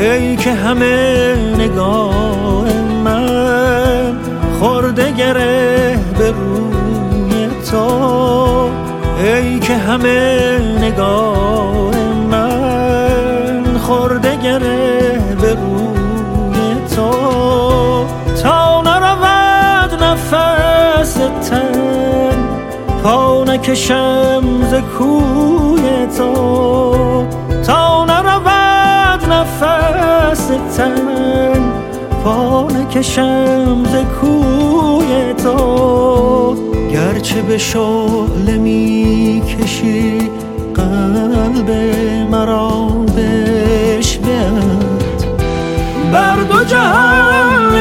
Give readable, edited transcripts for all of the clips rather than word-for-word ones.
ای که همه نگاه من خورده گره به روی تو، ای که همه نگاه من خورده گره به روی تو، تا نرود نفس تن پا نکشم ز کوی تو، تا نرود نفس تن پا نکشم ز کوی تو، گرچه به شعله می کشی قلب مرا بشبیت، بر دو جهان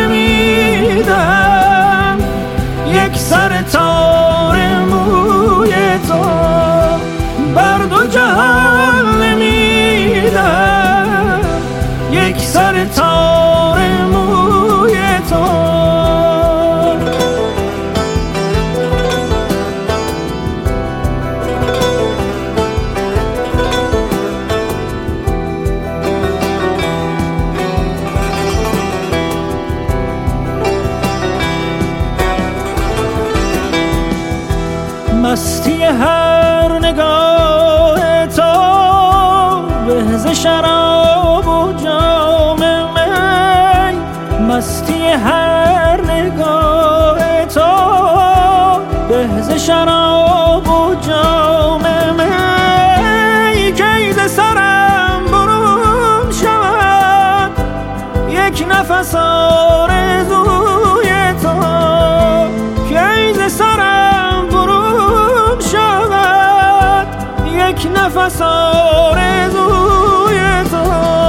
نمیدم یک سر تار موی تو، بر دو جهان نمیدم یک سر تار موی تو. مستی هر نگاه تو به ز شراب و جام می، مستی هر نگاه تو به ز شراب و جام می، کی ز سرم برون شود یک نفس آرزوی تو، کی ز سرم برون شود یک نفس آرزوی تو.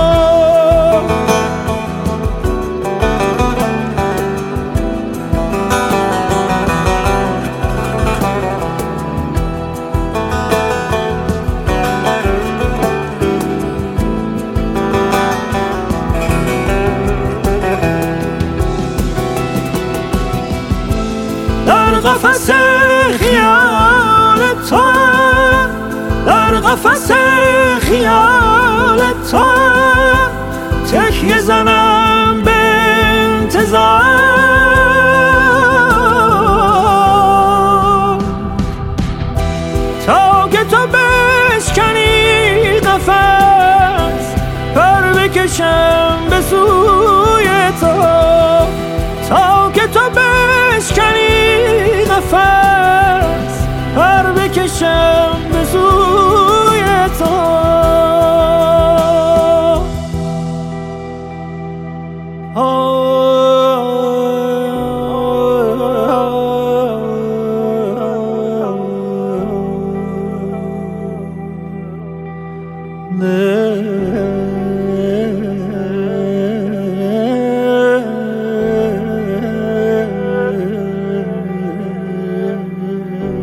در قفس خیال تو، در قفس خیال تو تکیه زنم به انتظار، تا که تو بشکنی قفس پر بکشم به سوی تو، تا که تو بشکنی نفس پر بکشم به سوی تو.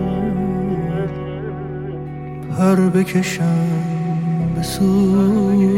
پر بکشم به سوی